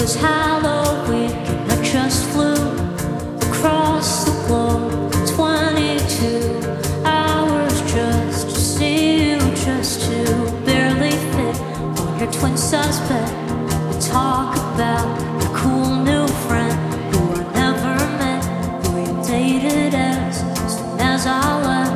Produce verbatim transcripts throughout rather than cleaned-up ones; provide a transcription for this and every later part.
was Halloween, and I just flew across the globe. twenty-two hours just to see you, just to barely fit on your twin size bed. We talk about your cool new friend who I never met, who you dated as soon as I left.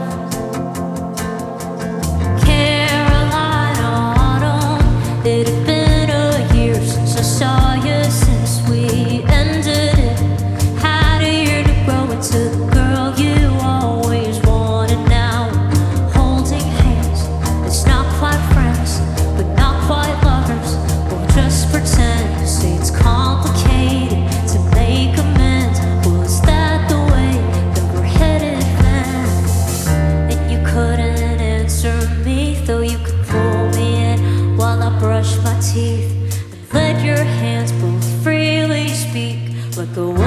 Carolina autumn, it had been a year since I saw you, since we ended it. Had a year to grow into the girl you always wanted. Now holding hands, it's not quite friends, but not quite lovers. We'll just pretend. Say it's complicated to make amends. Well, is that the way that we're headed then? And you couldn't answer me, though you could pull me in while I brush my teeth and let your hands both freely speak like a